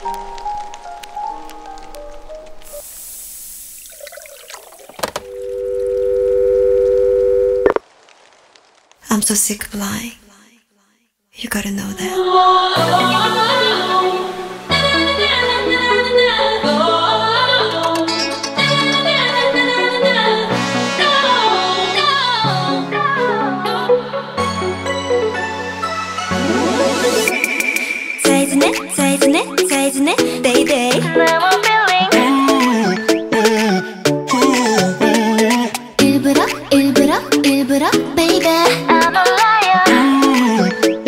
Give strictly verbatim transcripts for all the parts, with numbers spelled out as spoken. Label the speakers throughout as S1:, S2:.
S1: I'm so sick of lying. You gotta know that.
S2: 사이즈네 사이즈네 사이즈네 데이데이 일부러 일부러 일부러 베이베 I'm a liar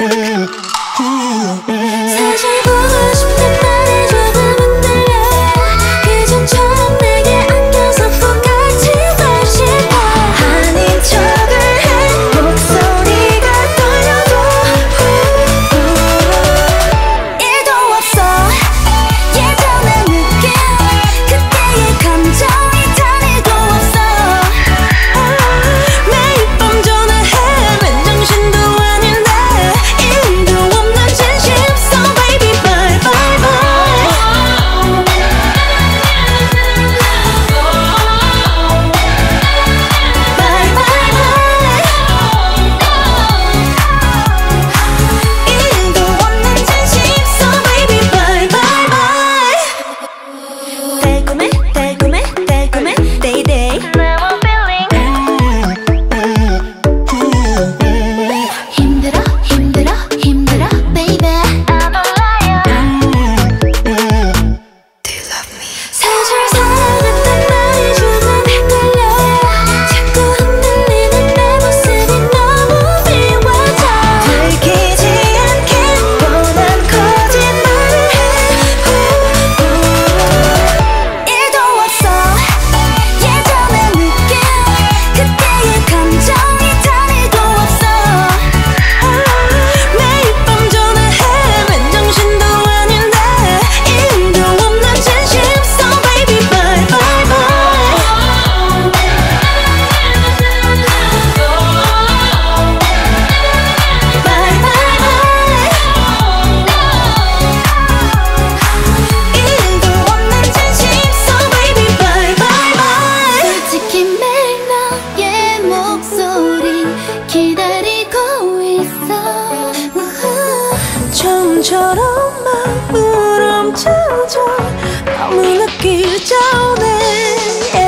S2: 사실 보고 싶은 말이 조금은 들려 예전처럼 내게 안겨서 꼭 같이 갈 싶어 아닌 척을 해 목소리가 떨려도 일도 없어 예전의 느낌 그때의 감정이 단 일도 없어 매일 밤 전화해 맨정신도 아닌데 일도 없는 진심 So baby bye bye bye Bye bye bye 일도 없는 진심 So baby bye bye bye 달콤해 달콤해 달콤해 데이데이 힘들어 힘들어 힘들어 baby I'm a liar
S1: Do you love me?
S2: 사실 사랑했단 말이 조금 헷갈려 자꾸 흔들리는 내 모습이 너무 미워져 들키지 않게 뻔한 거짓말을 해 일도 없어 예전의 느낌 그때의 감정이 단 일도 없어 매일 밤 전화해 맨정신도 아닌데 일도 없는 진심 So baby bye bye bye Bye bye bye 일도 없는 진심 So baby bye bye bye 솔직히 매일 너의 목소리 기다리고 있어 처음처럼 마음을 훔쳐줘 너무 늦기 전에